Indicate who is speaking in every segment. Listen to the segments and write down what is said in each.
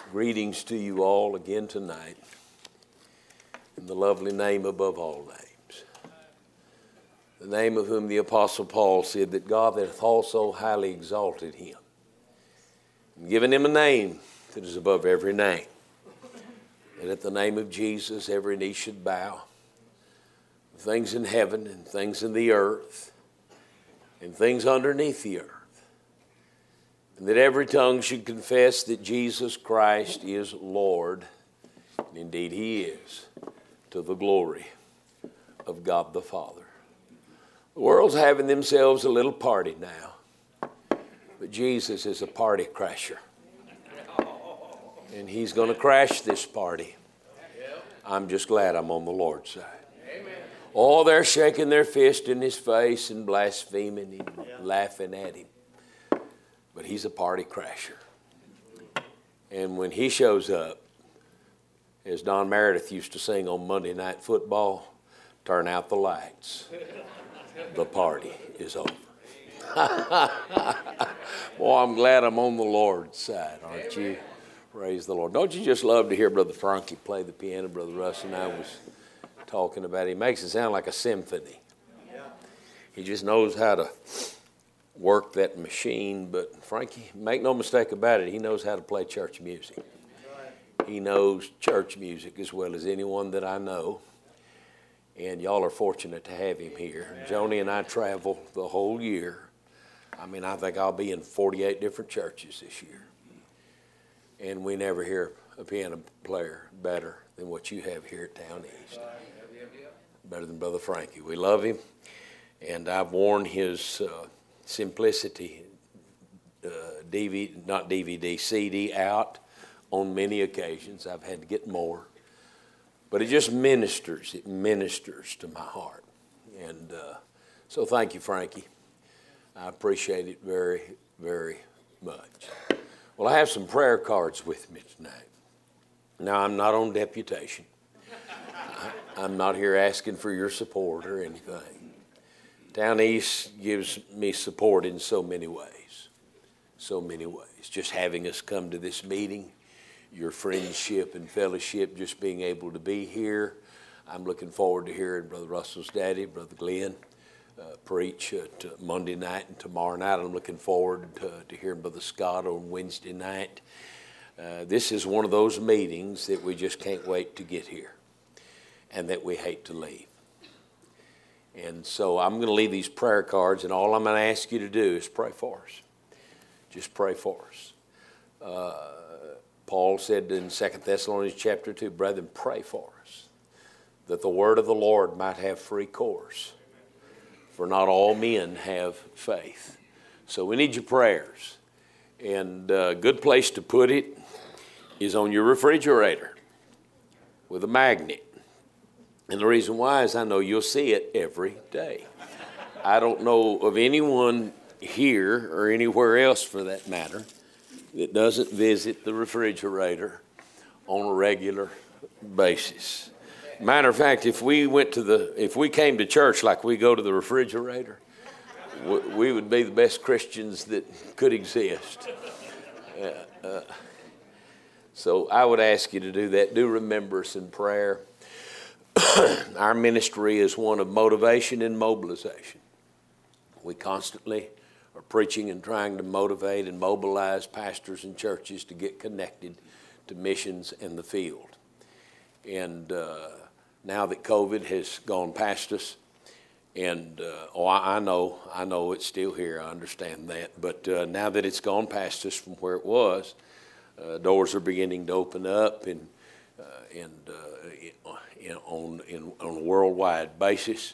Speaker 1: Greetings to you all again tonight in the lovely name above all names. The name of whom the Apostle Paul said that God hath also highly exalted him and given him a name that is above every name. And at the name of Jesus every knee should bow, things in heaven and things in the earth and things underneath the earth. And that every tongue should confess that Jesus Christ is Lord, and indeed He is, to the glory of God the Father. The world's having themselves a little party now, but Jesus is a party crasher. And He's going to crash this party. I'm just glad I'm on the Lord's side. Oh, they're shaking their fist in His face and blaspheming and laughing at Him. But He's a party crasher. And when He shows up, as Don Meredith used to sing on Monday Night Football, turn out the lights. The party is over. Boy, I'm glad I'm on the Lord's side, aren't you? Praise the Lord. Don't you just love to hear Brother Frankie play the piano? Brother Russ and I was talking about it. He makes it sound like a symphony. He just knows how to work that machine, but Frankie, make no mistake about it, he knows how to play church music. He knows church music as well as anyone that I know, and y'all are fortunate to have him here. Joni and I travel the whole year. I mean, I think I'll be in 48 different churches this year, and we never hear a piano player better than what you have here at Town East. Better than Brother Frankie. We love him, and I've worn his Simplicity CD out on many occasions. I've had to get more, but it just ministers. It ministers to my heart, and so thank you, Frankie. I appreciate it very, very much. Well, I have some prayer cards with me tonight. Now, I'm not on deputation. I'm not here asking for your support or anything. Town East gives me support in so many ways. So many ways. Just having us come to this meeting, your friendship and fellowship, just being able to be here. I'm looking forward to hearing Brother Russell's daddy, Brother Glenn, preach Monday night and tomorrow night. I'm looking forward to hearing Brother Scott on Wednesday night. This is one of those meetings that we just can't wait to get here and that we hate to leave. And so I'm going to leave these prayer cards, and all I'm going to ask you to do is pray for us. Just pray for us. Paul said in 2 Thessalonians chapter 2, brethren, pray for us, that the word of the Lord might have free course. For not all men have faith. So we need your prayers. And a good place to put it is on your refrigerator with a magnet. And the reason why is I know you'll see it every day. I don't know of anyone here or anywhere else for that matter that doesn't visit the refrigerator on a regular basis. Matter of fact, if we came to church like we go to the refrigerator, we would be the best Christians that could exist. So I would ask you to do that. Do remember us in prayer. Our ministry is one of motivation and mobilization. We constantly are preaching and trying to motivate and mobilize pastors and churches to get connected to missions in the field. And now that COVID has gone past us, and I know it's still here, I understand that, but now that it's gone past us from where it was, doors are beginning to open up and on a worldwide basis.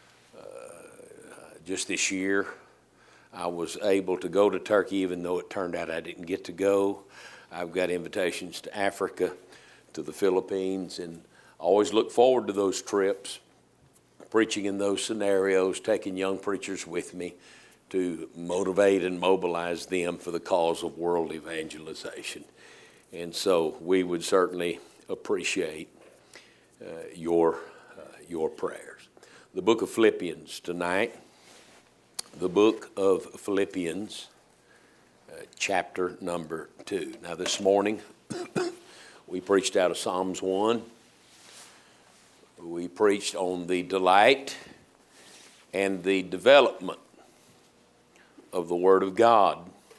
Speaker 1: Just this year, I was able to go to Turkey, even though it turned out I didn't get to go. I've got invitations to Africa, to the Philippines, and I always look forward to those trips, preaching in those scenarios, taking young preachers with me to motivate and mobilize them for the cause of world evangelization. And so we would certainly appreciate your prayers. The book of Philippians tonight. The book of Philippians, chapter number 2. Now this morning, We preached out of Psalms 1. We preached on the delight and the development of the Word of God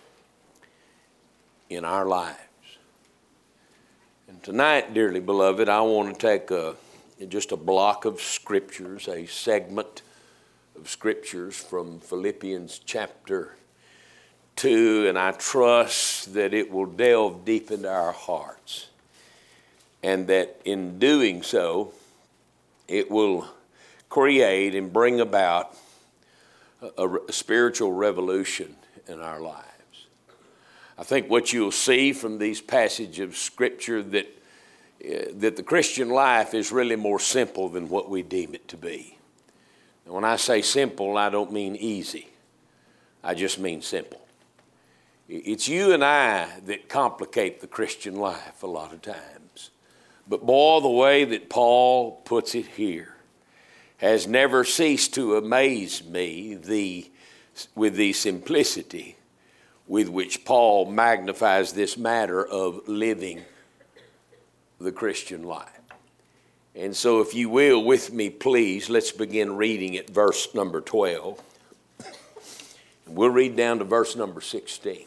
Speaker 1: in our lives. And tonight, dearly beloved, I want to take just a block of scriptures, a segment of scriptures from Philippians chapter 2, and I trust that it will delve deep into our hearts, and that in doing so, it will create and bring about a spiritual revolution in our lives. I think what you'll see from these passages of Scripture that the Christian life is really more simple than what we deem it to be. And when I say simple, I don't mean easy. I just mean simple. It's you and I that complicate the Christian life a lot of times. But boy, the way that Paul puts it here has never ceased to amaze me with the simplicity with which Paul magnifies this matter of living the Christian life. And so if you will, with me, please, let's begin reading at verse number 12. We'll read down to verse number 16.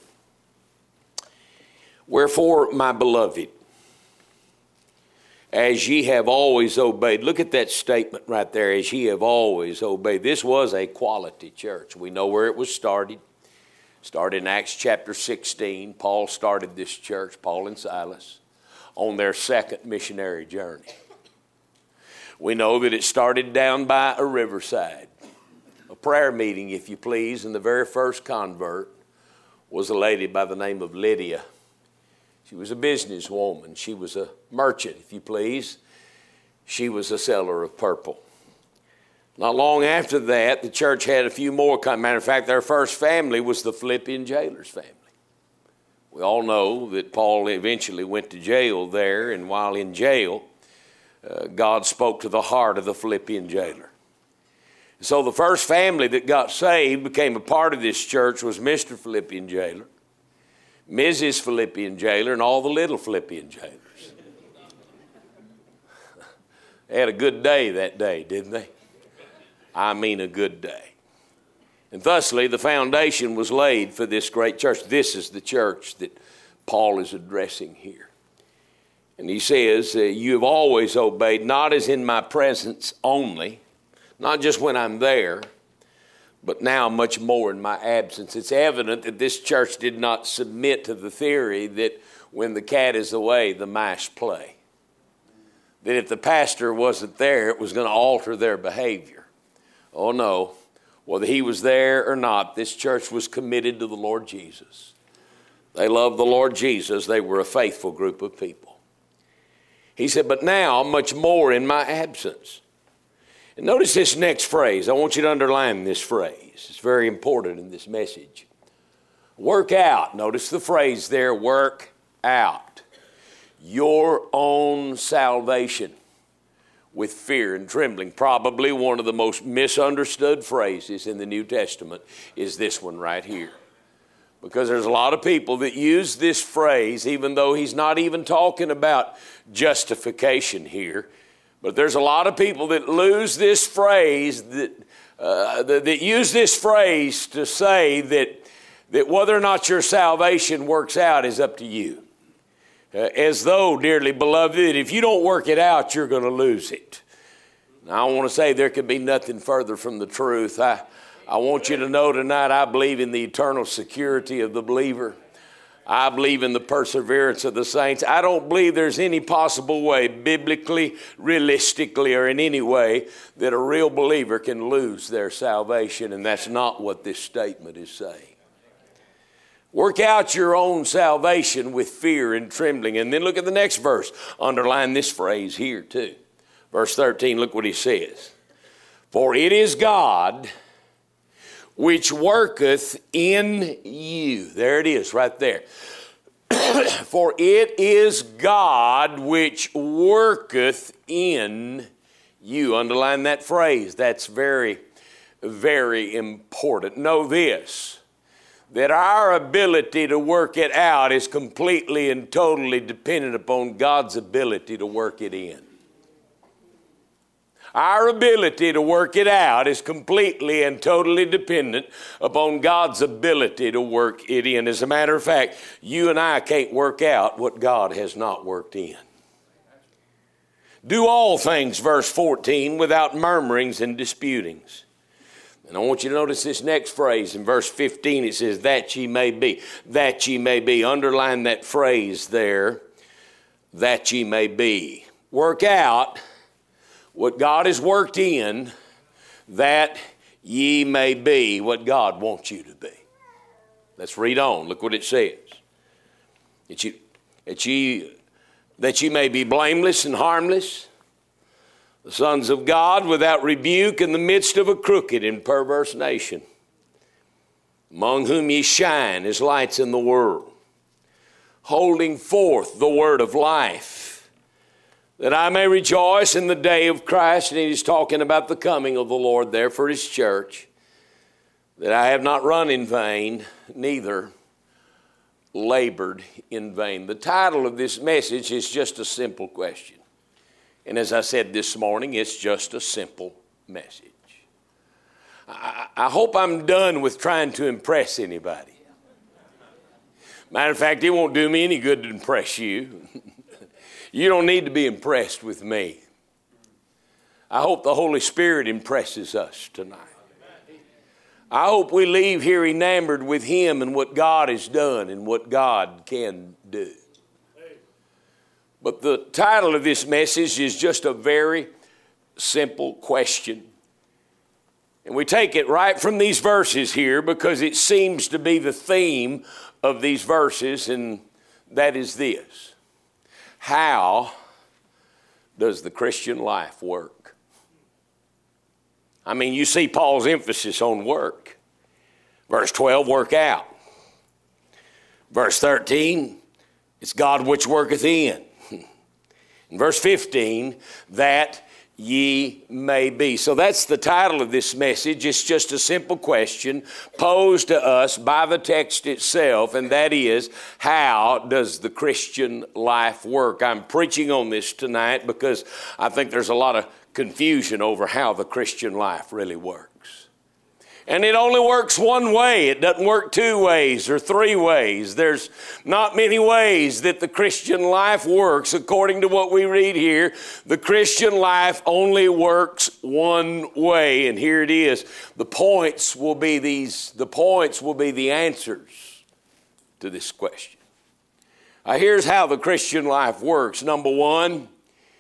Speaker 1: Wherefore, my beloved, as ye have always obeyed. Look at that statement right there, as ye have always obeyed. This was a quality church. We know where it was started. Started in Acts chapter 16. Paul started this church, Paul and Silas, on their second missionary journey. We know that it started down by a riverside, a prayer meeting, if you please, and the very first convert was a lady by the name of Lydia. She was a businesswoman. She was a merchant, if you please. She was a seller of purple. Not long after that, the church had a few more. Matter of fact, their first family was the Philippian jailer's family. We all know that Paul eventually went to jail there, and while in jail, God spoke to the heart of the Philippian jailer. So the first family that got saved, became a part of this church, was Mr. Philippian jailer, Mrs. Philippian jailer, and all the little Philippian jailers. They had a good day that day, didn't they? I mean a good day. And thusly, the foundation was laid for this great church. This is the church that Paul is addressing here. And he says, you have always obeyed, not as in my presence only, not just when I'm there, but now much more in my absence. It's evident that this church did not submit to the theory that when the cat is away, the mice play. That if the pastor wasn't there, it was going to alter their behavior. Oh no, whether he was there or not, this church was committed to the Lord Jesus. They loved the Lord Jesus. They were a faithful group of people. He said, but now much more in my absence. And notice this next phrase. I want you to underline this phrase. It's very important in this message. Work out. Notice the phrase there, work out your own salvation with fear and trembling. Probably one of the most misunderstood phrases in the New Testament is this one right here. Because there's a lot of people that use this phrase, even though he's not even talking about justification here. But there's a lot of people that lose this phrase, that use this phrase to say that whether or not your salvation works out is up to you. As though, dearly beloved, if you don't work it out, you're going to lose it. Now, I want to say there could be nothing further from the truth. I want you to know tonight I believe in the eternal security of the believer. I believe in the perseverance of the saints. I don't believe there's any possible way, biblically, realistically, or in any way, that a real believer can lose their salvation, and that's not what this statement is saying. Work out your own salvation with fear and trembling. And then look at the next verse. Underline this phrase here too. Verse 13, look what he says. For it is God which worketh in you. There it is right there. For it is God which worketh in you. Underline that phrase. That's very, very important. Know this, that our ability to work it out is completely and totally dependent upon God's ability to work it in. Our ability to work it out is completely and totally dependent upon God's ability to work it in. As a matter of fact, you and I can't work out what God has not worked in. Do all things, verse 14, without murmurings and disputings. And I want you to notice this next phrase in verse 15. It says, that ye may be. That ye may be. Underline that phrase there. That ye may be. Work out what God has worked in, that ye may be what God wants you to be. Let's read on. Look what it says. That ye may be blameless and harmless, the sons of God, without rebuke in the midst of a crooked and perverse nation, among whom ye shine as lights in the world, holding forth the word of life, that I may rejoice in the day of Christ. And he's talking about the coming of the Lord there for his church, that I have not run in vain, neither labored in vain. The title of this message is just a simple question. And as I said this morning, it's just a simple message. I hope I'm done with trying to impress anybody. Matter of fact, it won't do me any good to impress you. You don't need to be impressed with me. I hope the Holy Spirit impresses us tonight. I hope we leave here enamored with Him and what God has done and what God can do. But the title of this message is just a very simple question. And we take it right from these verses here because it seems to be the theme of these verses, and that is this. How does the Christian life work? I mean, you see Paul's emphasis on work. Verse 12, work out. Verse 13, it's God which worketh in. In verse 15, that ye may be. So that's the title of this message. It's just a simple question posed to us by the text itself, and that is, how does the Christian life work? I'm preaching on this tonight because I think there's a lot of confusion over how the Christian life really works. And it only works one way. It doesn't work two ways or three ways. There's not many ways that the Christian life works. According to what we read here, the Christian life only works one way. And here it is. The points will be the answers to this question. Here's how the Christian life works. Number one,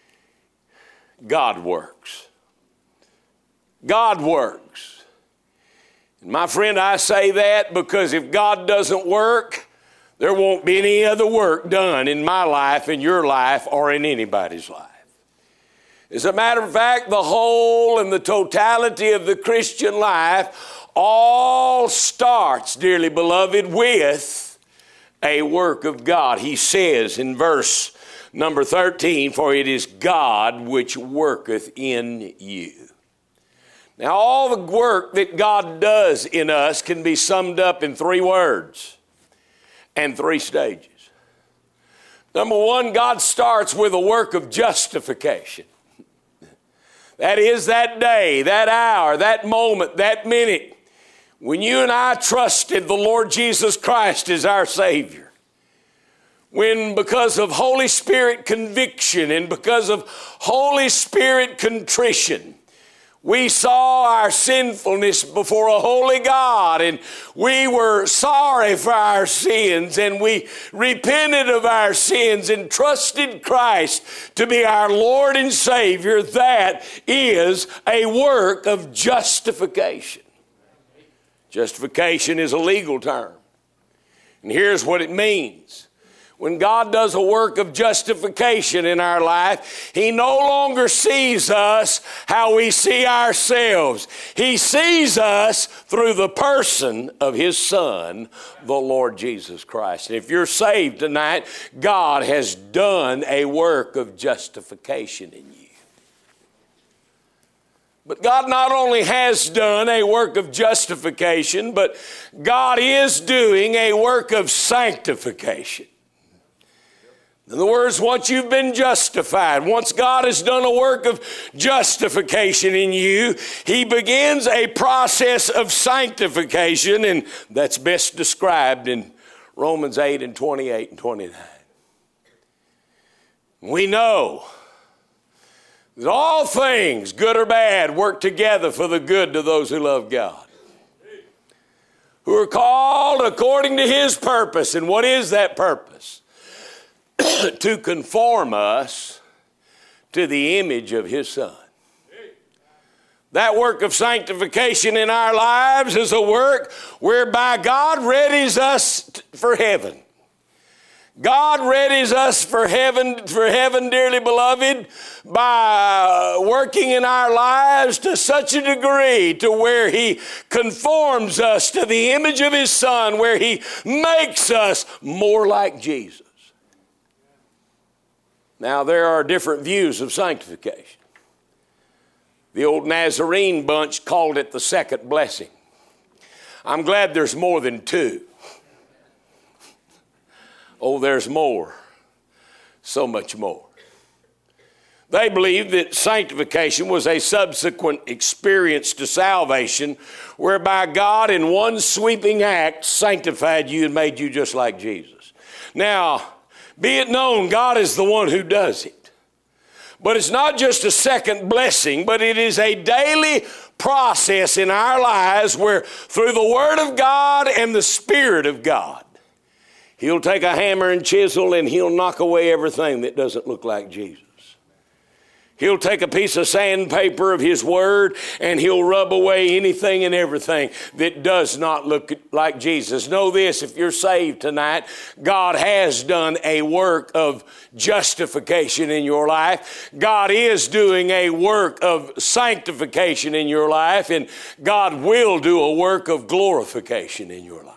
Speaker 1: God works. God works. My friend, I say that because if God doesn't work, there won't be any other work done in my life, in your life, or in anybody's life. As a matter of fact, the whole and the totality of the Christian life all starts, dearly beloved, with a work of God. He says in verse number 13, for it is God which worketh in you. Now, all the work that God does in us can be summed up in three words and three stages. Number one, God starts with a work of justification. That is that day, that hour, that moment, that minute when you and I trusted the Lord Jesus Christ as our Savior. When because of Holy Spirit conviction and because of Holy Spirit contrition, we saw our sinfulness before a holy God, and we were sorry for our sins, and we repented of our sins and trusted Christ to be our Lord and Savior. That is a work of justification. Justification is a legal term, and here's what it means. When God does a work of justification in our life, He no longer sees us how we see ourselves. He sees us through the person of His Son, the Lord Jesus Christ. And if you're saved tonight, God has done a work of justification in you. But God not only has done a work of justification, but God is doing a work of sanctification. In other words, once you've been justified, once God has done a work of justification in you, He begins a process of sanctification, and that's best described in Romans 8 and 28 and 29. We know that all things, good or bad, work together for the good to those who love God, who are called according to His purpose. And what is that purpose? To conform us to the image of His Son. That work of sanctification in our lives is a work whereby God readies us for heaven. God readies us for heaven, dearly beloved, by working in our lives to such a degree to where He conforms us to the image of His Son, where He makes us more like Jesus. Now, there are different views of sanctification. The old Nazarene bunch called it the second blessing. I'm glad there's more than two. Oh, there's more. So much more. They believed that sanctification was a subsequent experience to salvation, whereby God in one sweeping act sanctified you and made you just like Jesus. Now, be it known, God is the one who does it. But it's not just a second blessing, but it is a daily process in our lives where through the Word of God and the Spirit of God, He'll take a hammer and chisel and He'll knock away everything that doesn't look like Jesus. He'll take a piece of sandpaper of His Word and He'll rub away anything and everything that does not look like Jesus. Know this, if you're saved tonight, God has done a work of justification in your life. God is doing a work of sanctification in your life, and God will do a work of glorification in your life.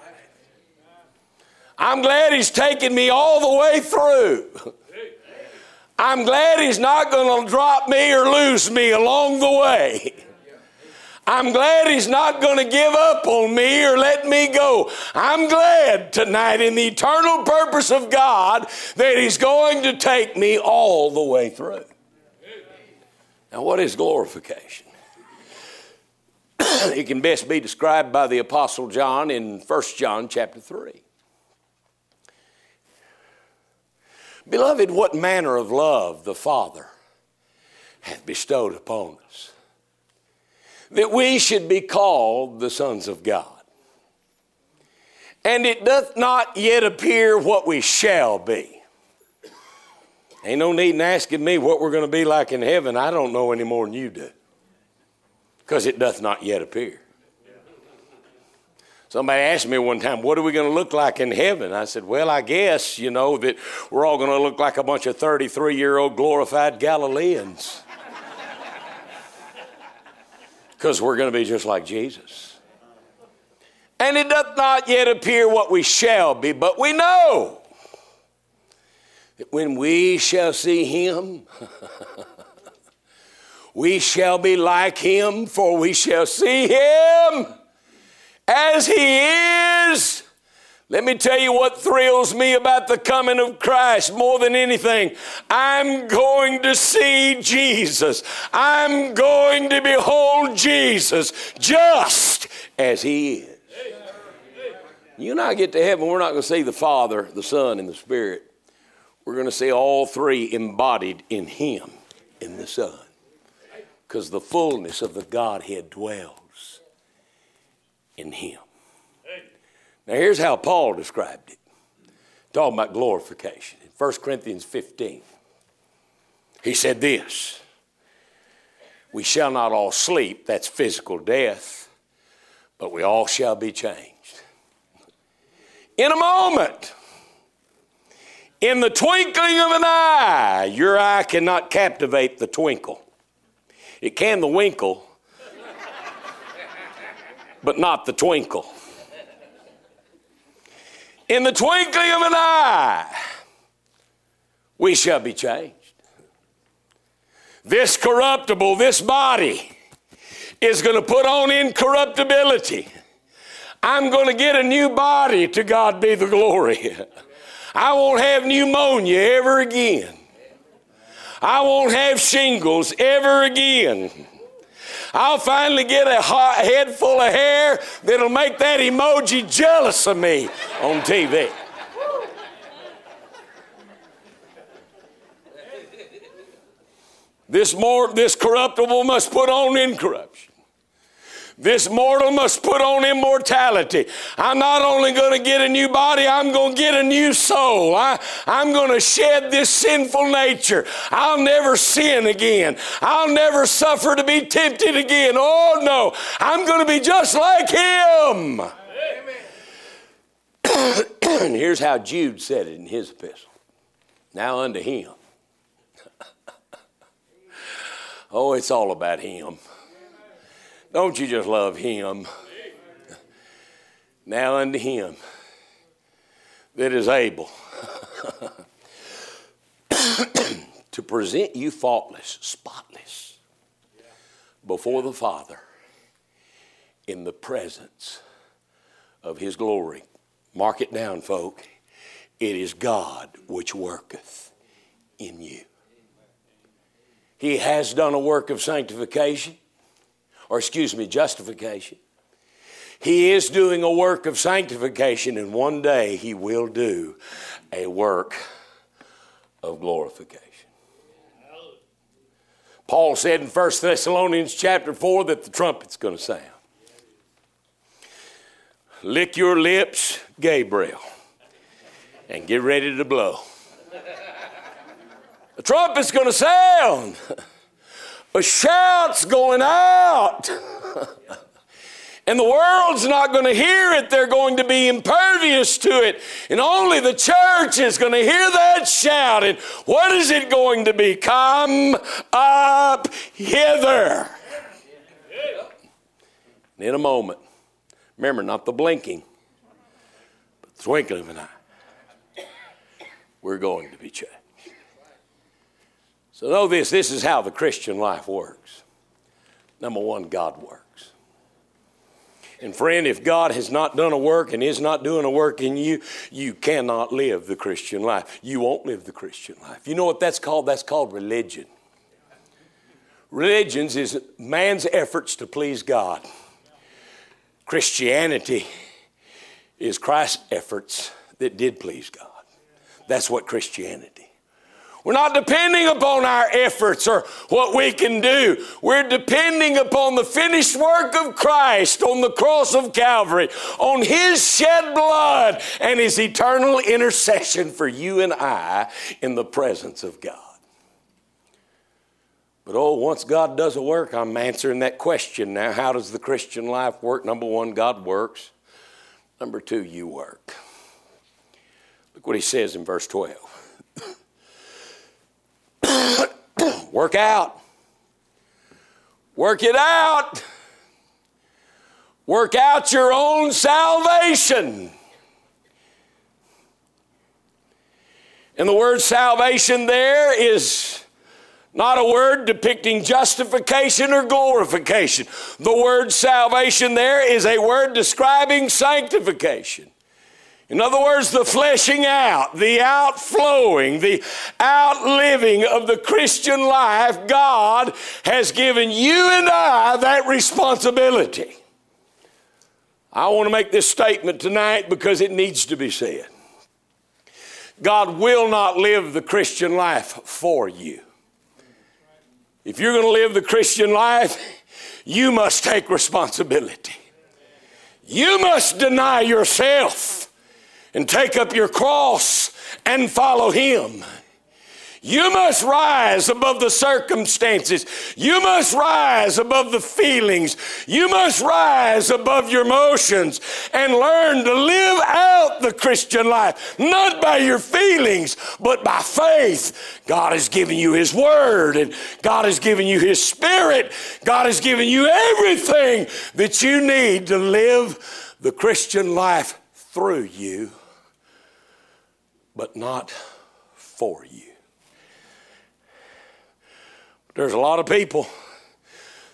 Speaker 1: I'm glad He's taken me all the way through. I'm glad He's not going to drop me or lose me along the way. I'm glad He's not going to give up on me or let me go. I'm glad tonight in the eternal purpose of God that He's going to take me all the way through. Now, what is glorification? It can best be described by the Apostle John in 1 John chapter 3. Beloved, what manner of love the Father hath bestowed upon us, that we should be called the sons of God. And it doth not yet appear what we shall be. Ain't no need in asking me what we're going to be like in heaven. I don't know any more than you do, because it doth not yet appear. Somebody asked me one time, what are we going to look like in heaven? I said, well, I guess, that we're all going to look like a bunch of 33-year-old glorified Galileans. Because we're going to be just like Jesus. And it doth not yet appear what we shall be, but we know that when we shall see Him, we shall be like Him, for we shall see Him as He is. Let me tell you what thrills me about the coming of Christ more than anything. I'm going to see Jesus. I'm going to behold Jesus just as He is. You and I get to heaven, we're not going to see the Father, the Son, and the Spirit. We're going to see all three embodied in Him, in the Son. Because the fullness of the Godhead dwells in Him. Now here's how Paul described it. Talking about glorification. In 1 Corinthians 15. He said this. We shall not all sleep, that's physical death, but we all shall be changed. In a moment. In the twinkling of an eye. Your eye cannot captivate the twinkle. It can the winkle, but not the twinkle. In the twinkling of an eye, we shall be changed. This corruptible, this body,
Speaker 2: is going to put on incorruptibility. I'm going to get a new body, to God be the glory. I won't have pneumonia ever again. I won't have shingles ever again. I'll finally get a head full of hair that'll make that emoji jealous of me on TV. This corruptible must put on incorruption. This mortal must put on immortality. I'm not only going to get a new body, I'm going to get a new soul. I'm going to shed this sinful nature. I'll never sin again. I'll never suffer to be tempted again. Oh no, I'm going to be just like him. And here's how Jude said it in his epistle. Now unto him. Oh, it's all about him. Don't you just love him? Now unto him that is able to present you faultless, spotless, before the Father in the presence of his glory. Mark it down, folk. It is God which worketh in you. He has done a work of sanctification. Justification. He is doing a work of sanctification, and one day he will do a work of glorification. Paul said in 1 Thessalonians chapter 4 that the trumpet's going to sound. Lick your lips, Gabriel, and get ready to blow. The trumpet's going to sound. A shout's going out. And the world's not going to hear it. They're going to be impervious to it. And only the church is going to hear that shout. And what is it going to be? Come up hither. And in a moment, remember, not the blinking, but the twinkling of an eye, we're going to be changed. So know this is how the Christian life works. Number one, God works. And friend, if God has not done a work and is not doing a work in you, you cannot live the Christian life. You won't live the Christian life. You know what that's called? That's called religion. Religion is man's efforts to please God. Christianity is Christ's efforts that did please God. That's what Christianity. We're not depending upon our efforts or what we can do. We're depending upon the finished work of Christ on the cross of Calvary, on his shed blood and his eternal intercession for you and I in the presence of God. But once God does a work, I'm answering that question now. How does the Christian life work? Number one, God works. Number two, you work. Look what he says in verse 12. Work out. Work it out. Work out your own salvation. And the word salvation there is not a word depicting justification or glorification. The word salvation there is a word describing sanctification. In other words, the fleshing out, the outflowing, the outliving of the Christian life. God has given you and I that responsibility. I want to make this statement tonight because it needs to be said. God will not live the Christian life for you. If you're going to live the Christian life, you must take responsibility. You must deny yourself and take up your cross and follow him. You must rise above the circumstances. You must rise above the feelings. You must rise above your emotions and learn to live out the Christian life, not by your feelings, but by faith. God has given you his word, and God has given you his spirit. God has given you everything that you need to live the Christian life through you, but not for you. There's a lot of people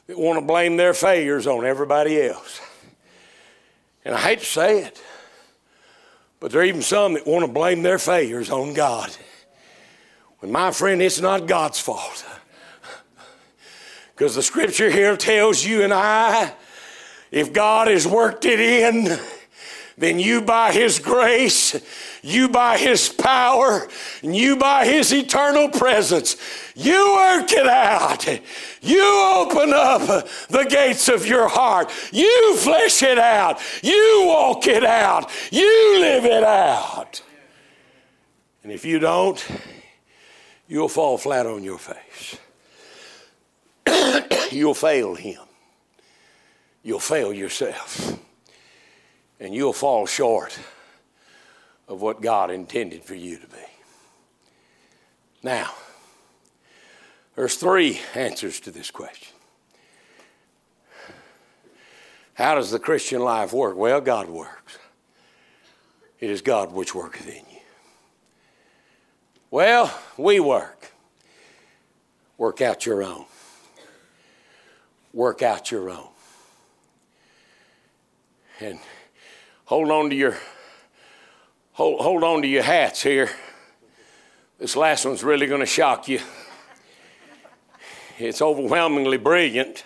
Speaker 2: that want to blame their failures on everybody else. And I hate to say it, but there are even some that want to blame their failures on God. When, my friend, it's not God's fault. Because the scripture here tells you and I, if God has worked it in, then you by His grace, you by His power, and you by His eternal presence, you work it out. You open up the gates of your heart. You flesh it out. You walk it out. You live it out. And if you don't, you'll fall flat on your face. You'll fail Him. You'll fail yourself. And you'll fall short of what God intended for you to be. Now, there's 3 answers to this question. How does the Christian life work? Well, God works. It is God which worketh in you. Well, we work. Work out your own. Work out your own. And hold on to your hats here. This last one's really going to shock you. It's overwhelmingly brilliant.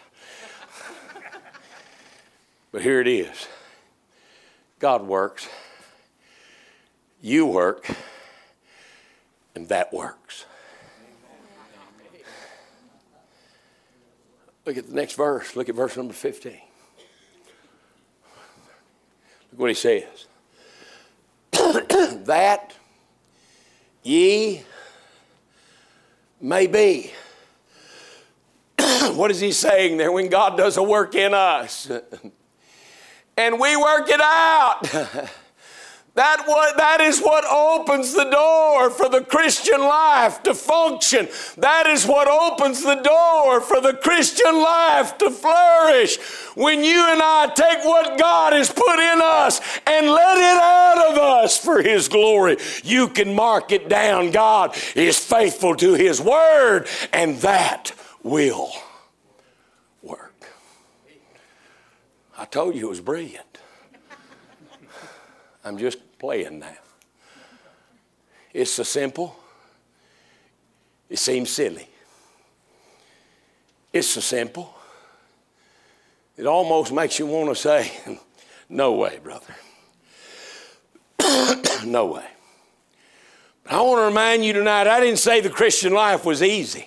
Speaker 2: But here it is. God works. You work. And that works. Look at the next verse. Look at verse number 15. Look what he says. That ye may be. What is he saying there? When God does a work in us and we work it out, that is what opens the door for the Christian life to function. That is what opens the door for the Christian life to flourish. When you and I take what God has put in us and let it out of us for His glory, you can mark it down. God is faithful to His word, and that will work. I told you it was brilliant. I'm just playing now. It's so simple. It seems silly. It's so simple. It almost makes you want to say, no way, brother. No way. But I want to remind you tonight, I didn't say the Christian life was easy.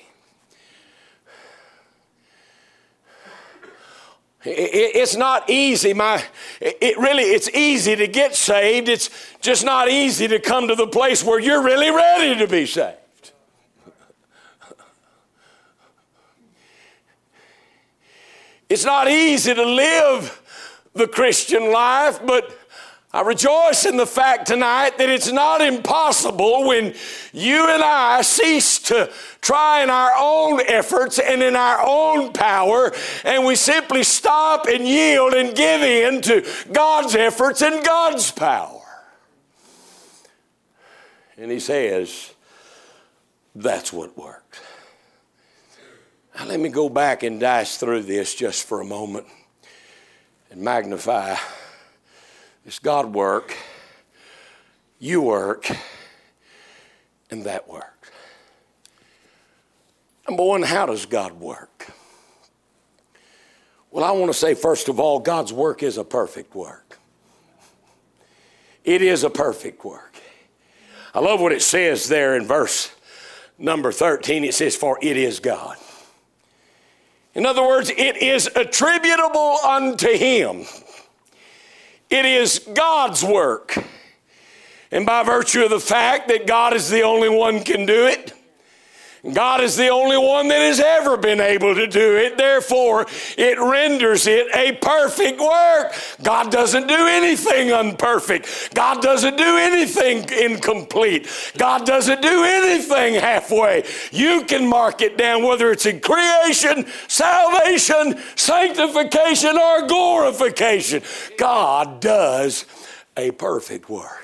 Speaker 2: It's not easy. It's easy to get saved. It's just not easy to come to the place where you're really ready to be saved. It's not easy to live the Christian life, but I rejoice in the fact tonight that it's not impossible when you and I cease to try in our own efforts and in our own power, and we simply stop and yield and give in to God's efforts and God's power. And he says, that's what works. Now let me go back and dice through this just for a moment and magnify this God work, you work, and that works. Number one, how does God work? Well, I want to say, first of all, God's work is a perfect work. It is a perfect work. I love what it says there in verse number 13. It says, for it is God. In other words, it is attributable unto Him. It is God's work. And by virtue of the fact that God is the only one can do it, God is the only one that has ever been able to do it. Therefore, it renders it a perfect work. God doesn't do anything unperfect. God doesn't do anything incomplete. God doesn't do anything halfway. You can mark it down, whether it's in creation, salvation, sanctification, or glorification. God does a perfect work.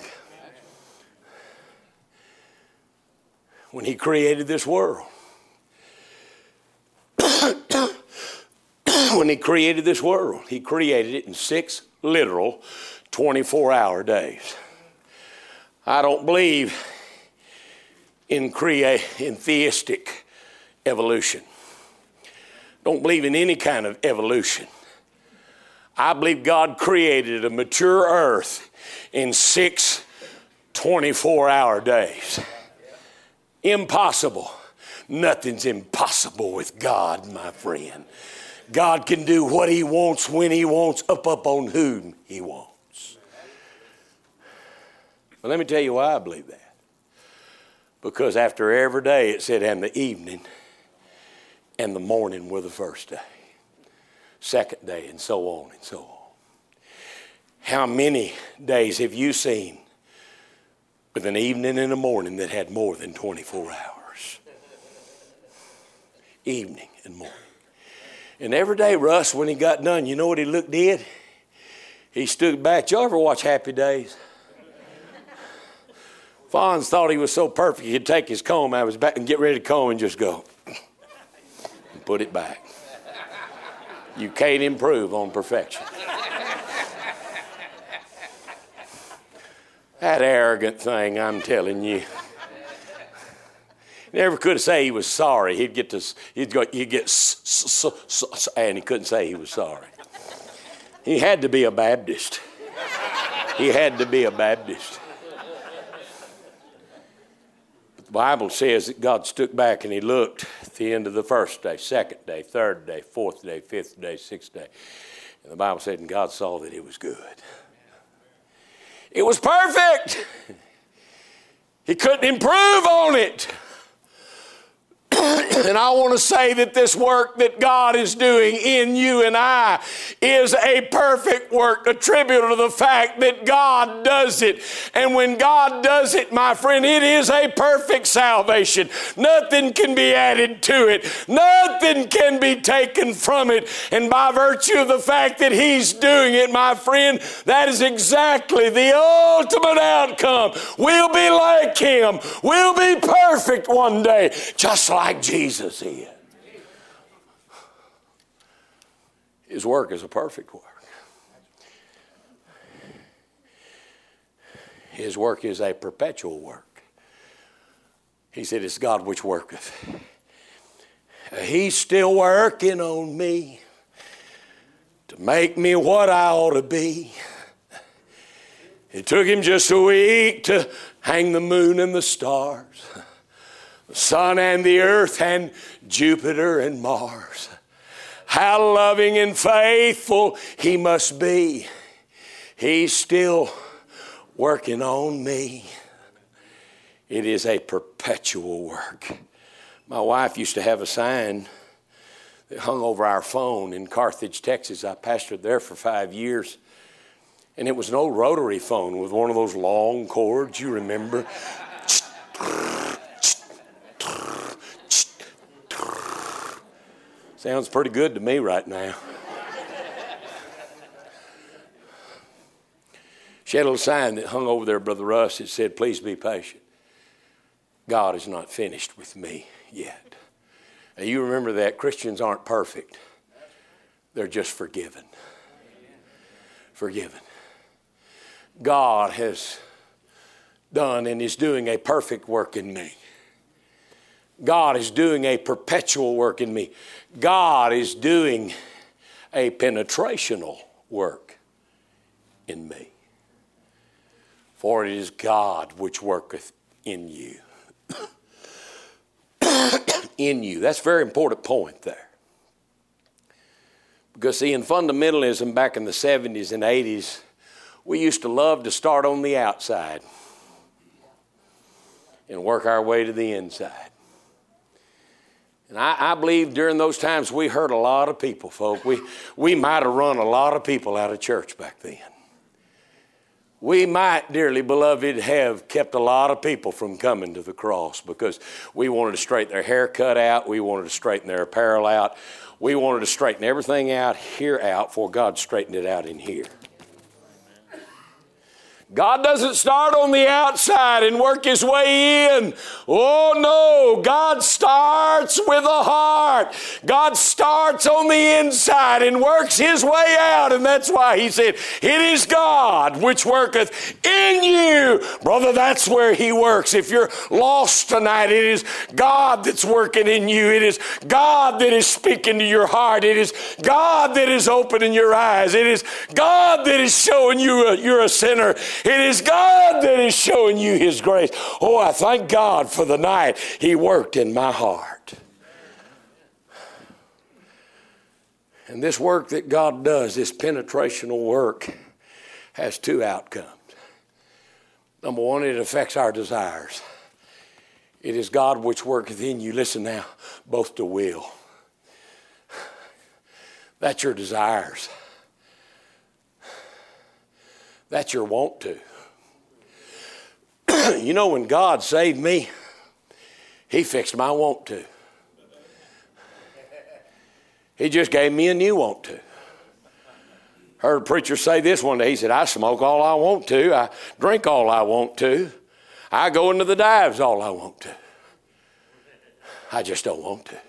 Speaker 2: When He created this world, when he created this world, he created it in 6 literal 24-hour days. I don't believe in theistic evolution. Don't believe in any kind of evolution. I believe God created a mature earth in 6 24-hour days. Impossible. Nothing's impossible with God, my friend. God can do what he wants, when he wants, up on whom he wants. But let me tell you why I believe that. Because after every day it said, and the evening and the morning were the first day, second day, and so on and so on. How many days have you seen with an evening and a morning that had more than 24 hours? Evening and morning. And every day, Russ, when he got done, you know what he did? He stood back. Y'all ever watch Happy Days? Fonz thought he was so perfect, he'd take his comb out of his back and get ready to comb and just go and put it back. You can't improve on perfection. That arrogant thing, I'm telling you. Never could say he was sorry. He'd get, and he couldn't say he was sorry. He had to be a Baptist. He had to be a Baptist. But the Bible says that God stood back and he looked at the end of the first day, second day, third day, fourth day, fifth day, sixth day. And the Bible said, and God saw that it was good. It was perfect. He couldn't improve on it. And I want to say that this work that God is doing in you and I is a perfect work attributable to the fact that God does it. And when God does it, my friend, it is a perfect salvation. Nothing can be added to it. Nothing can be taken from it. And by virtue of the fact that he's doing it, my friend, that is exactly the ultimate outcome. We'll be like him. We'll be perfect one day, just like Jesus is. His work is a perfect work. His work is a perpetual work. He said, it's God which worketh. He's still working on me to make me what I ought to be. It took him just a week to hang the moon and the stars, the sun and the earth and Jupiter and Mars. How loving and faithful he must be. He's still working on me. It is a perpetual work. My wife used to have a sign that hung over our phone in Carthage, Texas. I pastored there for 5 years. And it was an old rotary phone with one of those long cords, you remember? Sounds pretty good to me right now. She had a little sign that hung over there, Brother Russ. It said, please be patient. God is not finished with me yet. Now you remember that Christians aren't perfect. They're just forgiven. Forgiven. God has done and is doing a perfect work in me. God is doing a perpetual work in me. God is doing a penetrational work in me. For it is God which worketh in you. In you. That's a very important point there. Because see, in fundamentalism back in the 70s and 80s, we used to love to start on the outside and work our way to the inside. And I believe during those times we hurt a lot of people, folk. We might have run a lot of people out of church back then. We might, dearly beloved, have kept a lot of people from coming to the cross because we wanted to straighten their hair cut out. We wanted to straighten their apparel out. We wanted to straighten everything out here out before God straightened it out in here. God doesn't start on the outside and work his way in. Oh no, God starts with a heart. God starts on the inside and works his way out. And that's why he said, it is God which worketh in you. Brother, that's where he works. If you're lost tonight, it is God that's working in you. It is God that is speaking to your heart. It is God that is opening your eyes. It is God that is showing you you're a sinner. It is God that is showing you his grace. Oh, I thank God for the night he worked in my heart. And this work that God does, this penetrational work, has two outcomes. Number one, it affects our desires. It is God which worketh in you, listen now, both to will. That's your desires. That's your want to. You know, when God saved me, he fixed my want to. He just gave me a new want to. Heard a preacher say this one day. He said, I smoke all I want to. I drink all I want to. I go into the dives all I want to. I just don't want to.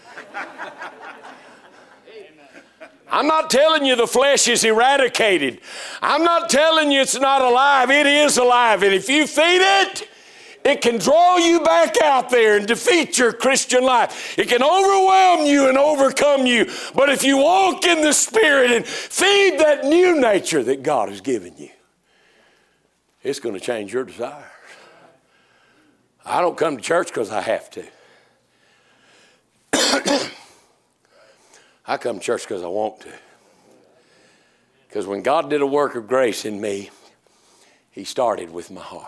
Speaker 2: I'm not telling you the flesh is eradicated. I'm not telling you it's not alive. It is alive. And if you feed it, it can draw you back out there and defeat your Christian life. It can overwhelm you and overcome you. But if you walk in the Spirit and feed that new nature that God has given you, it's going to change your desires. I don't come to church because I have to. I come to church because I want to. Because when God did a work of grace in me, he started with my heart.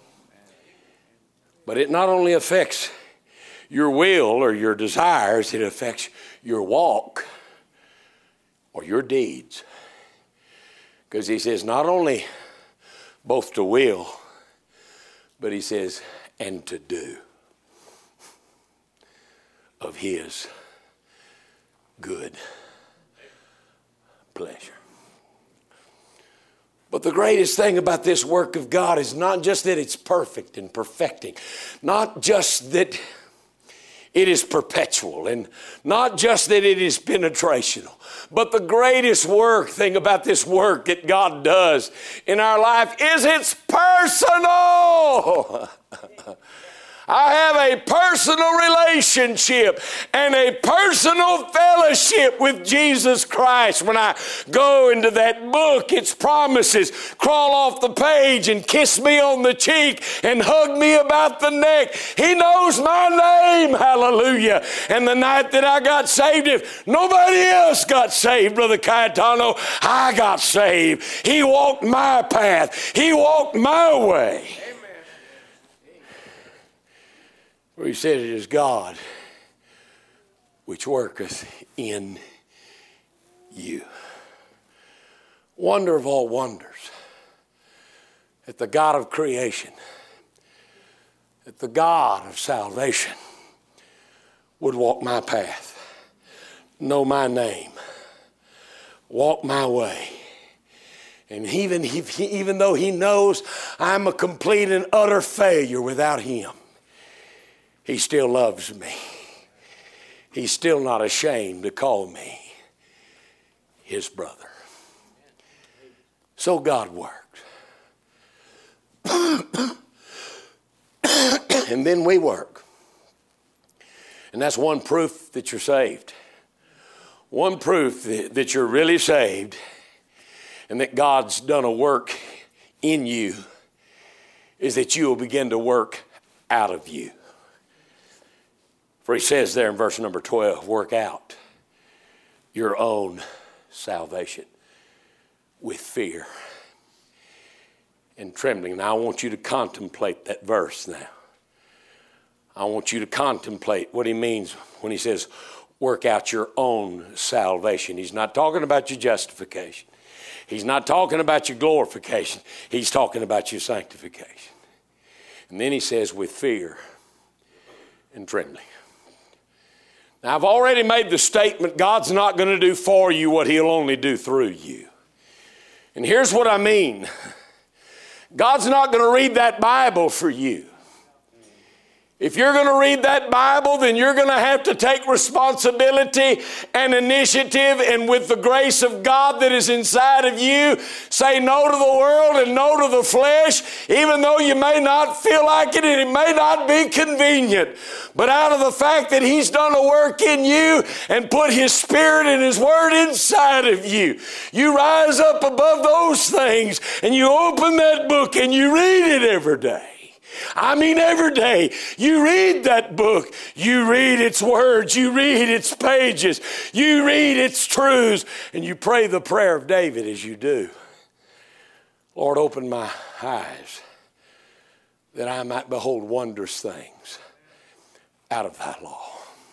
Speaker 2: But it not only affects your will or your desires, it affects your walk or your deeds. Because he says not only both to will, but he says, and to do of his good pleasure. But the greatest thing about this work of God is not just that it's perfect and perfecting, not just that it is perpetual, and not just that it is penetrational, but the greatest thing about this work that God does in our life is it's personal. I have a personal relationship and a personal fellowship with Jesus Christ. When I go into that book, its promises crawl off the page and kiss me on the cheek and hug me about the neck. He knows my name, hallelujah. And the night that I got saved, if nobody else got saved, Brother Cayetano, I got saved. He walked my path. He walked my way. Where he said, it is God which worketh in you. Wonder of all wonders, that the God of creation, that the God of salvation would walk my path, know my name, walk my way. And even though he knows I'm a complete and utter failure without him, he still loves me. He's still not ashamed to call me his brother. So God works. And then we work. And that's one proof that you're saved. One proof that you're really saved and that God's done a work in you is that you will begin to work out of you. For he says there in verse number 12, work out your own salvation with fear and trembling. Now I want you to contemplate that verse now. I want you to contemplate what he means when he says work out your own salvation. He's not talking about your justification. He's not talking about your glorification. He's talking about your sanctification. And then he says with fear and trembling. Now, I've already made the statement, God's not going to do for you what he'll only do through you. And here's what I mean. God's not going to read that Bible for you. If you're going to read that Bible, then you're going to have to take responsibility and initiative, and with the grace of God that is inside of you, say no to the world and no to the flesh, even though you may not feel like it and it may not be convenient. But out of the fact that He's done a work in you and put His Spirit and His Word inside of you, you rise up above those things and you open that book and you read it every day. I mean, every day you read that book, you read its words, you read its pages, you read its truths, and you pray the prayer of David as you do. Lord, open my eyes that I might behold wondrous things out of thy law.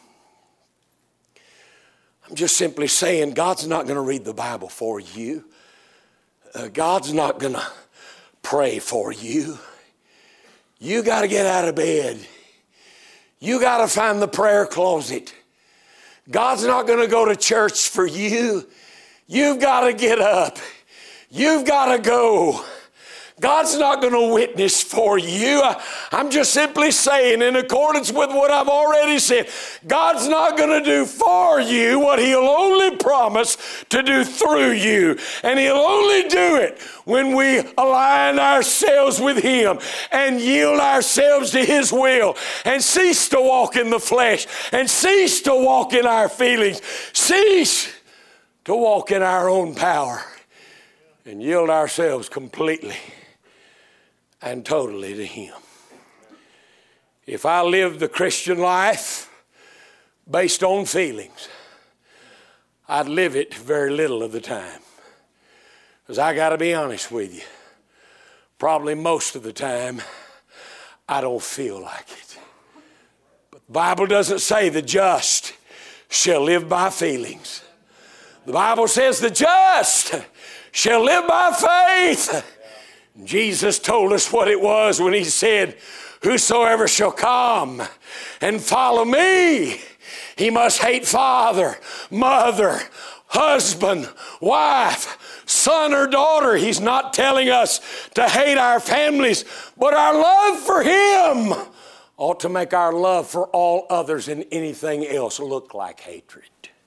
Speaker 2: I'm just simply saying God's not going to read the Bible for you. God's not going to pray for you. You got to get out of bed. You got to find the prayer closet. God's not going to go to church for you. You've got to get up. You've got to go. God's not going to witness for you. I'm just simply saying, in accordance with what I've already said, God's not going to do for you what He'll only promise to do through you. And He'll only do it when we align ourselves with Him and yield ourselves to His will and cease to walk in the flesh and cease to walk in our feelings, cease to walk in our own power and yield ourselves completely and totally to Him. If I lived the Christian life based on feelings, I'd live it very little of the time. Because I got to be honest with you, probably most of the time, I don't feel like it. But the Bible doesn't say the just shall live by feelings. The Bible says the just shall live by faith. Jesus told us what it was when He said, whosoever shall come and follow me, he must hate father, mother, husband, wife, son or daughter. He's not telling us to hate our families, but our love for Him ought to make our love for all others and anything else look like hatred.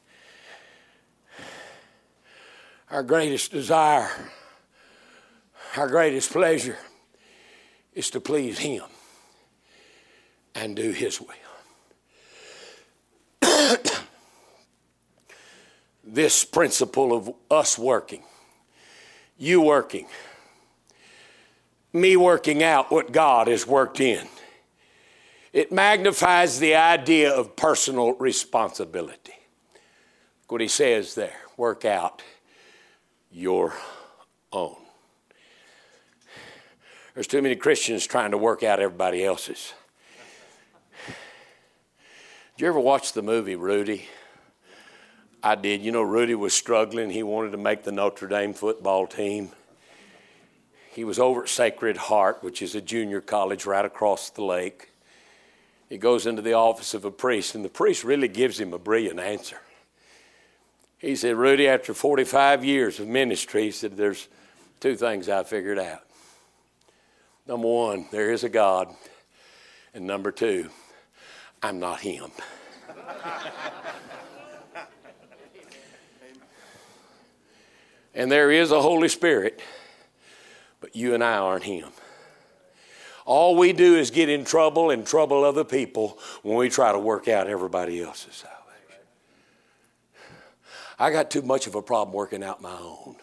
Speaker 2: Our greatest desire, our greatest pleasure is to please Him and do His will. This principle of us working, you working, me working out what God has worked in, it magnifies the idea of personal responsibility. Look what He says there, work out your own. There's too many Christians trying to work out everybody else's. Did you ever watch the movie Rudy? I did. You know, Rudy was struggling. He wanted to make the Notre Dame football team. He was over at Sacred Heart, which is a junior college right across the lake. He goes into the office of a priest, and the priest really gives him a brilliant answer. He said, Rudy, after 45 years of ministry, he said, there's two things I figured out. Number one, there is a God. And number two, I'm not Him. And there is a Holy Spirit, but you and I aren't Him. All we do is get in trouble and trouble other people when we try to work out everybody else's salvation. I got too much of a problem working out my own.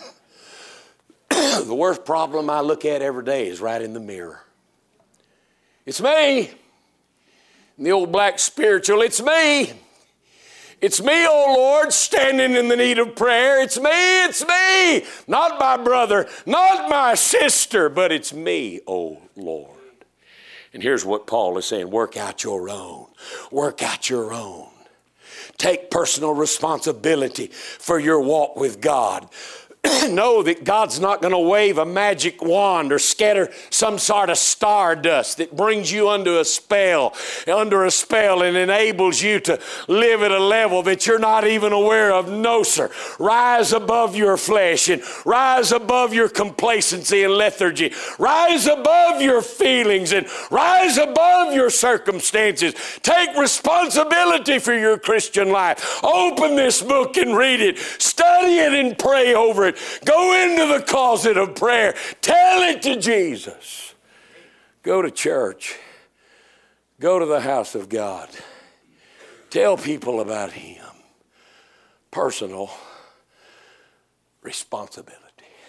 Speaker 2: The worst problem I look at every day is right in the mirror. It's me. And the old black spiritual, it's me. It's me, oh Lord, standing in the need of prayer. It's me. Not my brother, not my sister, but it's me, oh Lord. And here's what Paul is saying, work out your own. Work out your own. Take personal responsibility for your walk with God. know that God's not going to wave a magic wand or scatter some sort of stardust that brings you under a spell and enables you to live at a level that you're not even aware of. No, sir. Rise above your flesh and rise above your complacency and lethargy. Rise above your feelings and rise above your circumstances. Take responsibility for your Christian life. Open this book and read it. Study it and pray over it. Go into the closet of prayer. Tell it to Jesus. Go to church. Go to the house of God. Tell people about Him. Personal responsibility.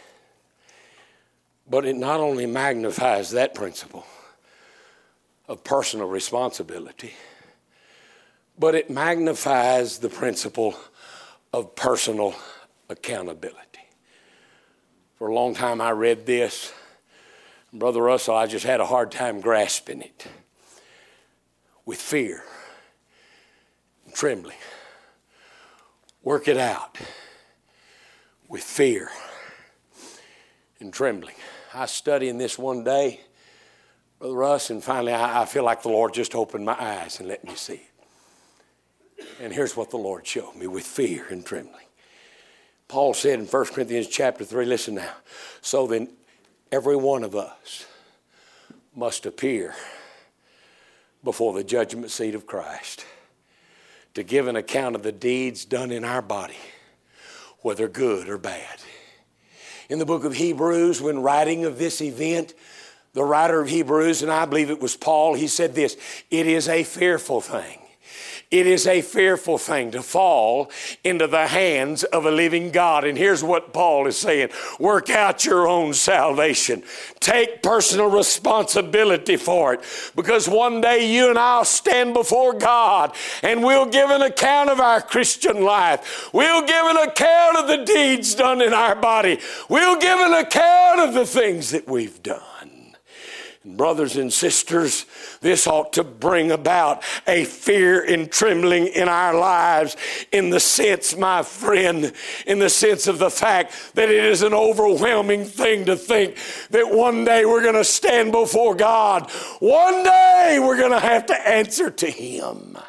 Speaker 2: But it not only magnifies that principle of personal responsibility, but it magnifies the principle of personal accountability. For a long time I read this. Brother Russell, I just had a hard time grasping it. With fear and trembling. Work it out with fear and trembling. I was studying this one day, Brother Russ, and finally I feel like the Lord just opened my eyes and let me see it. And here's what the Lord showed me with fear and trembling. Paul said in 1 Corinthians chapter 3, listen now, so then every one of us must appear before the judgment seat of Christ to give an account of the deeds done in our body, whether good or bad. In the book of Hebrews, when writing of this event, the writer of Hebrews, and I believe it was Paul, he said this, it is a fearful thing. It is a fearful thing to fall into the hands of a living God. And here's what Paul is saying. Work out your own salvation. Take personal responsibility for it. Because one day you and I'll stand before God and we'll give an account of our Christian life. We'll give an account of the deeds done in our body. We'll give an account of the things that we've done. Brothers and sisters, this ought to bring about a fear and trembling in our lives in the sense, my friend, in the sense of the fact that it is an overwhelming thing to think that one day we're going to stand before God. One day we're going to have to answer to Him.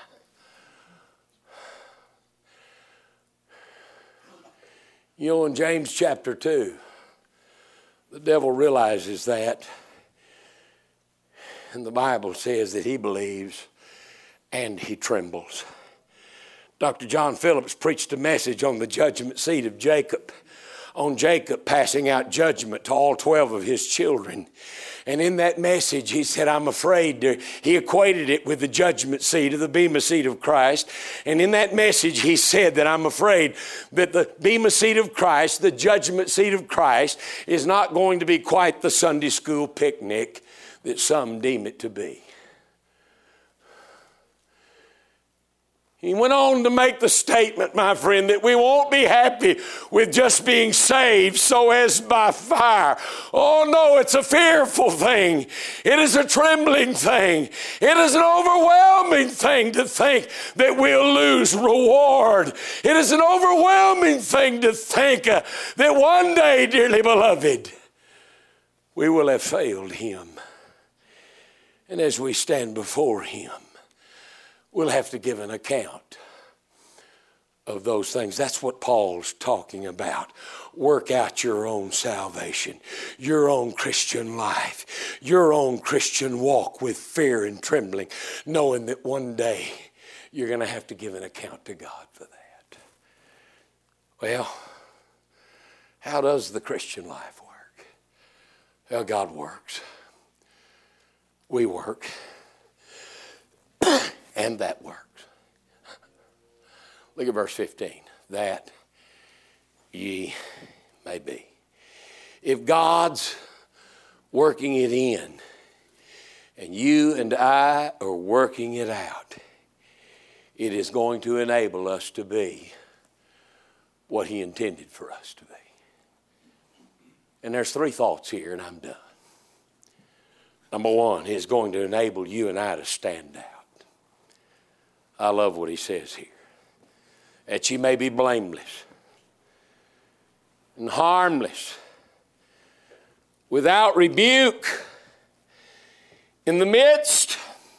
Speaker 2: You know, in James chapter 2, the devil realizes that. And the Bible says that he believes and he trembles. Dr. John Phillips preached a message on the judgment seat of Jacob, on Jacob passing out judgment to all 12 of his children. And in that message, he said, I'm afraid he equated it with the judgment seat of the Bema seat of Christ. And in that message, he said that I'm afraid that the Bema seat of Christ, the judgment seat of Christ, is not going to be quite the Sunday school picnic that some deem it to be. He went on to make the statement, my friend, that we won't be happy with just being saved so as by fire. Oh no, it's a fearful thing. It is a trembling thing. It is an overwhelming thing to think that we'll lose reward. It is an overwhelming thing to think that one day, dearly beloved, we will have failed Him. And as we stand before Him, we'll have to give an account of those things. That's what Paul's talking about. Work out your own salvation, your own Christian life, your own Christian walk with fear and trembling, knowing that one day you're going to have to give an account to God for that. Well, how does the Christian life work? Well, God works. We work, and that works. Look at verse 15. That ye may be. If God's working it in, and you and I are working it out, it is going to enable us to be what He intended for us to be. And there's 3 thoughts here, and I'm done. Number 1, He's going to enable you and I to stand out. I love what He says here. That ye may be blameless and harmless, without rebuke, in the midst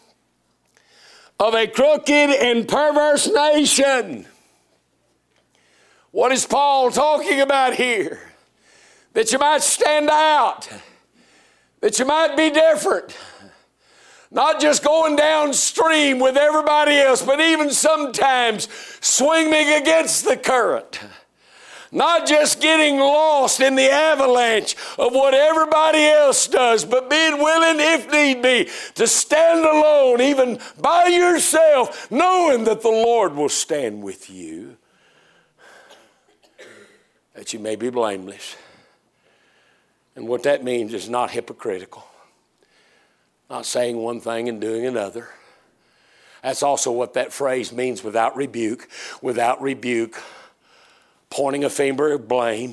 Speaker 2: of a crooked and perverse nation. What is Paul talking about here? That you might stand out, that you might be different. Not just going downstream with everybody else, but even sometimes swimming against the current. Not just getting lost in the avalanche of what everybody else does, but being willing, if need be, to stand alone, even by yourself, knowing that the Lord will stand with you, that you may be blameless. And what that means is not hypocritical. Not saying one thing and doing another. That's also what that phrase means, without rebuke. Without rebuke, pointing a finger of blame.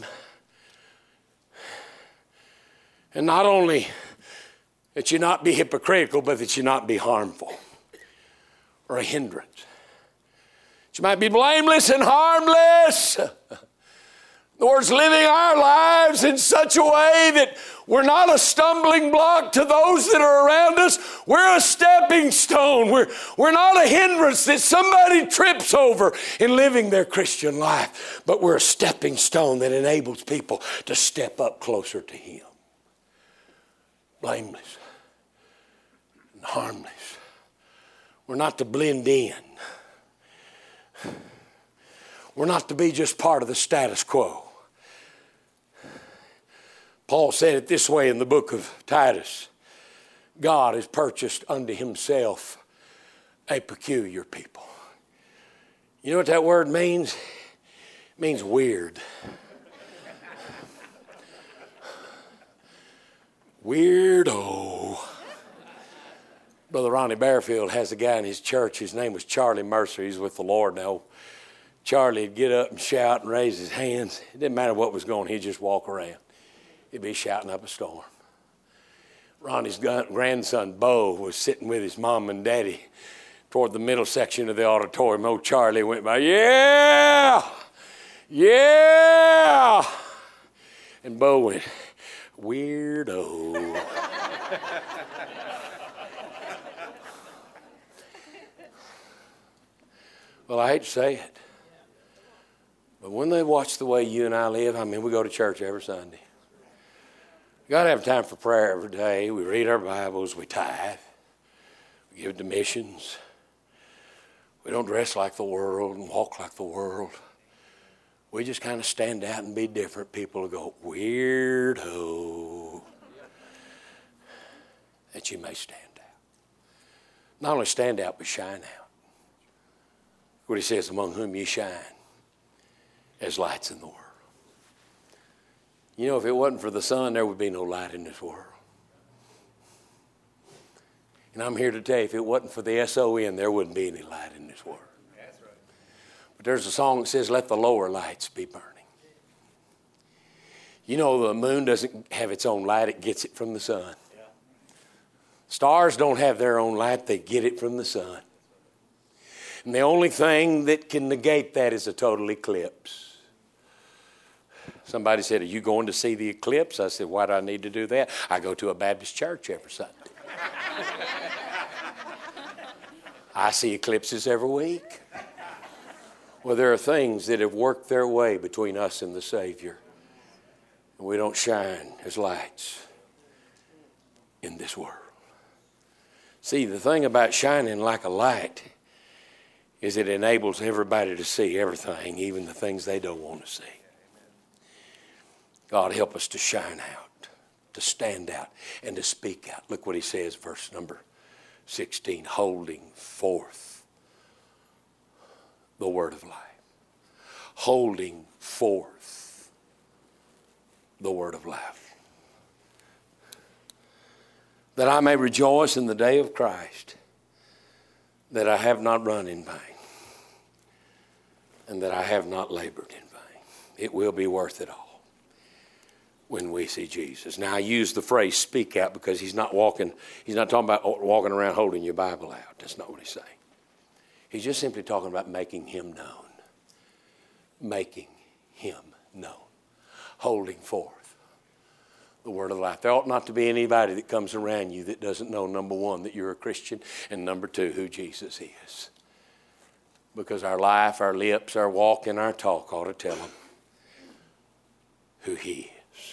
Speaker 2: And not only that you not be hypocritical, but that you not be harmful or a hindrance. That you might be blameless and harmless. In other words, living our lives in such a way that we're not a stumbling block to those that are around us. We're a stepping stone. We're not a hindrance that somebody trips over in living their Christian life. But we're a stepping stone that enables people to step up closer to Him. Blameless and harmless. We're not to blend in. We're not to be just part of the status quo. Paul said it this way in the book of Titus. God has purchased unto Himself a peculiar people. You know what that word means? It means weird. Weirdo. Brother Ronnie Bearfield has a guy in his church. His name was Charlie Mercer. He's with the Lord now. Charlie would get up and shout and raise his hands. It didn't matter what was going on. He'd just walk around. He'd be shouting up a storm. Ronnie's grandson, Bo, was sitting with his mom and daddy toward the middle section of the auditorium. Old Charlie went by, yeah, yeah. And Bo went, weirdo. Well, I hate to say it, but when they watch the way you and I live, I mean, we go to church every Sunday. We got to have time for prayer every day. We read our Bibles. We tithe. We give to missions. We don't dress like the world and walk like the world. We just kind of stand out and be different. People will go, weirdo. That you may stand out. Not only stand out, but shine out. What he says, among whom ye shine as lights in the world. You know, if it wasn't for the sun, there would be no light in this world. And I'm here to tell you, if it wasn't for the S-O-N, there wouldn't be any light in this world. That's right. But there's a song that says, let the lower lights be burning. You know, the moon doesn't have its own light. It gets it from the sun. Yeah. Stars don't have their own light. They get it from the sun. And the only thing that can negate that is a total eclipse. Somebody said, are you going to see the eclipse? I said, why do I need to do that? I go to a Baptist church every Sunday. I see eclipses every week. Well, there are things that have worked their way between us and the Savior. And we don't shine as lights in this world. See, the thing about shining like a light is it enables everybody to see everything, even the things they don't want to see. God, help us to shine out, to stand out, and to speak out. Look what he says, verse number 16, holding forth the word of life. Holding forth the word of life. That I may rejoice in the day of Christ, that I have not run in vain, and that I have not labored in vain. It will be worth it all when we see Jesus. Now, I use the phrase speak out because he's not talking about walking around holding your Bible out. That's not what he's saying. He's just simply talking about making him known. Making him known. holding forth the word of life. There ought not to be anybody that comes around you that doesn't know, number one, that you're a Christian, and number two, who Jesus is. Because our life, our lips, our walk, and our talk ought to tell them who He is.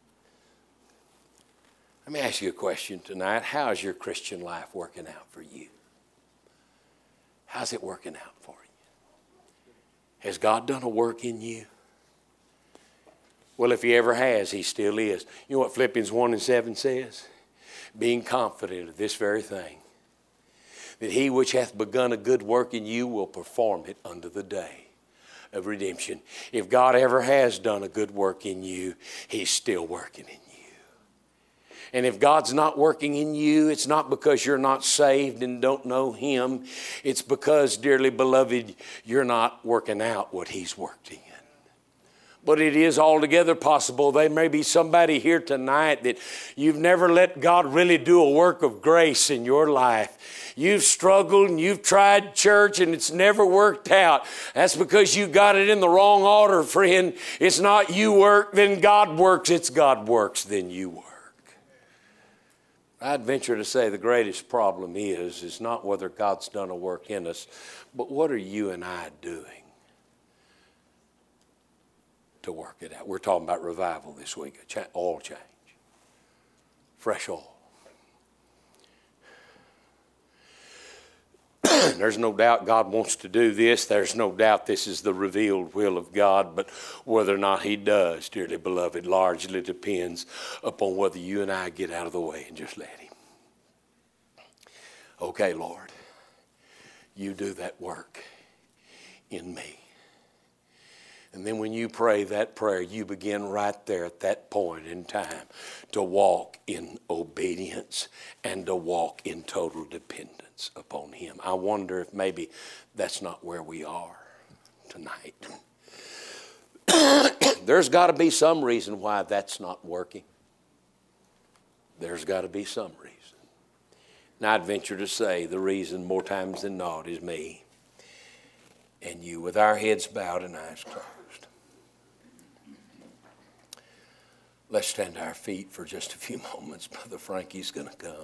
Speaker 2: Let me ask you a question tonight. How is your Christian life working out for you? How's it working out for you? Has God done a work in you? Well, if He ever has, He still is. You know what Philippians 1:7 says? Being confident of this very thing, that He which hath begun a good work in you will perform it unto the day of redemption. If God ever has done a good work in you, He's still working in you. And if God's not working in you, it's not because you're not saved and don't know Him. It's because, dearly beloved, you're not working out what He's worked in. But it is altogether possible. There may be somebody here tonight that you've never let God really do a work of grace in your life. You've struggled and you've tried church and it's never worked out. That's because you got it in the wrong order, friend. It's not you work, then God works. It's God works, then you work. I'd venture to say the greatest problem is not whether God's done a work in us, but what are you and I doing to work it out? We're talking about revival this week, oil change, fresh oil. There's no doubt God wants to do this. There's no doubt this is the revealed will of God, but whether or not He does, dearly beloved, largely depends upon whether you and I get out of the way and just let Him. Okay, Lord, you do that work in me. And then when you pray that prayer, you begin right there at that point in time to walk in obedience and to walk in total dependence upon Him. I wonder if maybe that's not where we are tonight. There's got to be some reason why that's not working. There's got to be some reason. And I'd venture to say the reason more times than not is me and you, with our heads bowed and eyes closed. Let's stand to our feet for just a few moments. Brother Frankie's going to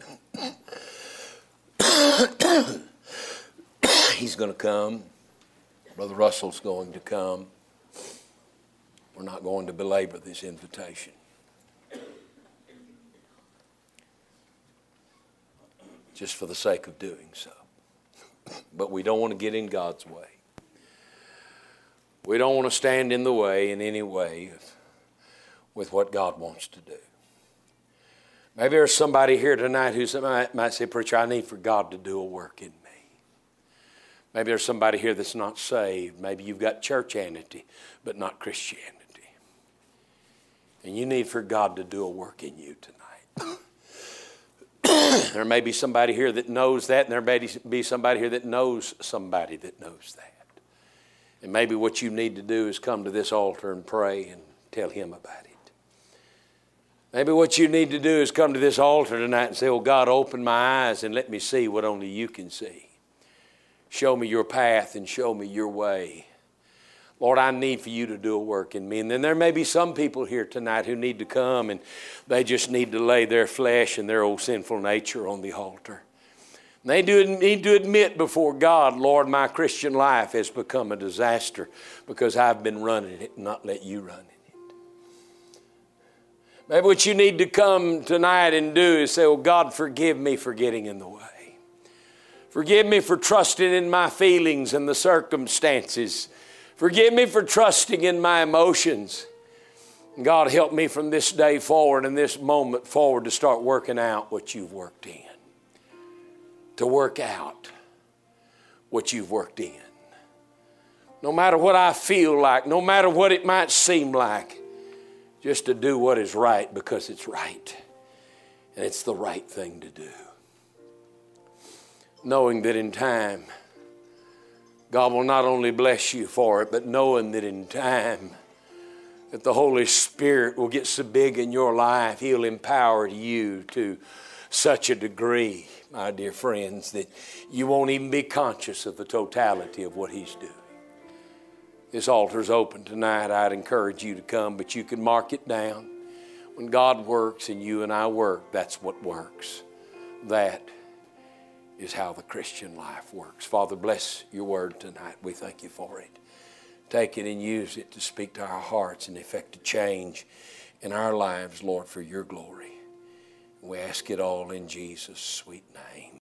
Speaker 2: come. He's going to come. Brother Russell's going to come. We're not going to belabor this invitation. Just for the sake of doing so. But we don't want to get in God's way. We don't want to stand in the way in any way with what God wants to do. Maybe there's somebody here tonight who might say, Preacher, I need for God to do a work in me. Maybe there's somebody here that's not saved. Maybe you've got churchianity, but not Christianity. And you need for God to do a work in you tonight. There may be somebody here that knows that, and there may be somebody here that knows somebody that knows that. And maybe what you need to do is come to this altar and pray and tell Him about it. Maybe what you need to do is come to this altar tonight and say, oh, God, open my eyes and let me see what only you can see. Show me your path and show me your way. Lord, I need for you to do a work in me. And then there may be some people here tonight who need to come and they just need to lay their flesh and their old sinful nature on the altar. And they need to admit before God, Lord, my Christian life has become a disaster because I've been running it and not let you run it. Maybe what you need to come tonight and do is say, oh, God, forgive me for getting in the way. Forgive me for trusting in my feelings and the circumstances. Forgive me for trusting in my emotions. God, help me from this day forward and this moment forward to start working out what you've worked in. To work out what you've worked in. No matter what I feel like, no matter what it might seem like, just to do what is right because it's right. And it's the right thing to do. Knowing that in time, God will not only bless you for it, but knowing that in time, that the Holy Spirit will get so big in your life, He'll empower you to such a degree, my dear friends, that you won't even be conscious of the totality of what He's doing. This altar's open tonight. I'd encourage you to come, but you can mark it down. When God works and you and I work, that's what works. That is how the Christian life works. Father, bless your word tonight. We thank you for it. Take it and use it to speak to our hearts and effect a change in our lives, Lord, for your glory. We ask it all in Jesus' sweet name.